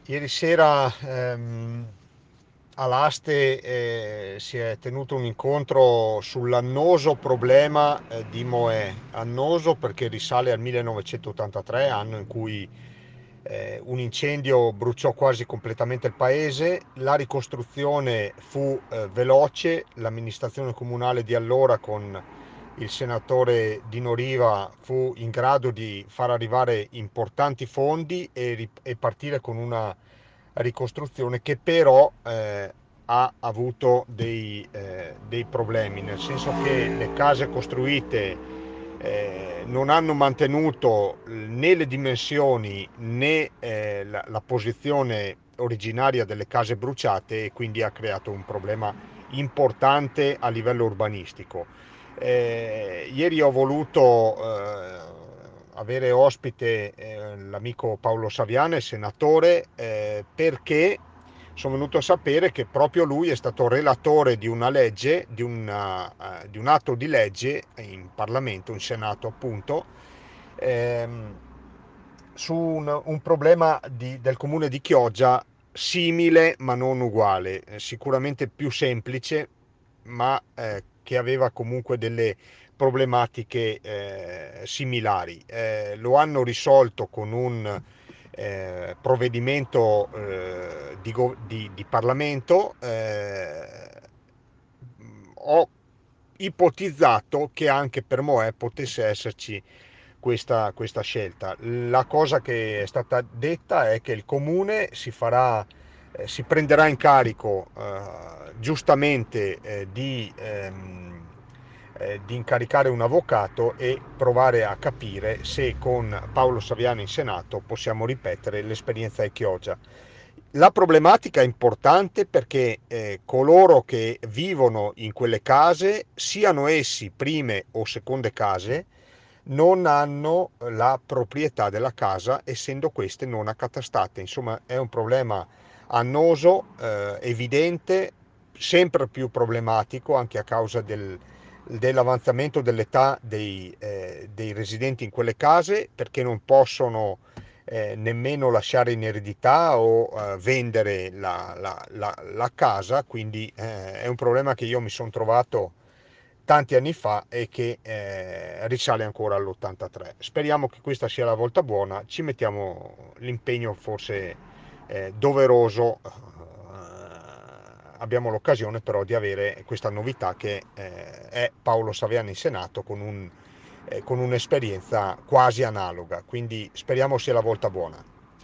Ieri sera all'Aste si è tenuto un incontro sull'annoso problema di Moè. Annoso perché risale al 1983, anno in cui un incendio bruciò quasi completamente il paese. La ricostruzione fu veloce, l'amministrazione comunale di allora con il senatore Dino Riva fu in grado di far arrivare importanti fondi e partire con una ricostruzione che però ha avuto dei problemi, nel senso che le case costruite non hanno mantenuto né le dimensioni né la posizione originaria delle case bruciate, e quindi ha creato un problema importante a livello urbanistico. Ieri ho voluto avere ospite l'amico Paolo Saviane, senatore, perché sono venuto a sapere che proprio lui è stato relatore di una legge, di un atto di legge in Parlamento, in Senato appunto, ehm, su un problema del comune di Chioggia simile ma non uguale, sicuramente più semplice, ma che aveva comunque delle problematiche similari. Lo hanno risolto con un provvedimento di Parlamento. Ho ipotizzato che anche per Moè potesse esserci questa scelta. La cosa che è stata detta è che il comune si prenderà in carico giustamente di incaricare un avvocato e provare a capire se con Paolo Saviano in Senato possiamo ripetere l'esperienza di Chioggia. La problematica è importante perché coloro che vivono in quelle case, siano essi prime o seconde case, non hanno la proprietà della casa, essendo queste non accatastate. Insomma, è un problema annoso, evidente, sempre più problematico anche a causa dell'avanzamento dell'età dei residenti in quelle case, perché non possono nemmeno lasciare in eredità o vendere la casa. Quindi è un problema che io mi sono trovato tanti anni fa e che risale ancora all'83. Speriamo che questa sia la volta buona, ci mettiamo l'impegno forse doveroso. Abbiamo l'occasione però di avere questa novità che è Paolo Saviani in Senato con un'esperienza quasi analoga, quindi speriamo sia la volta buona.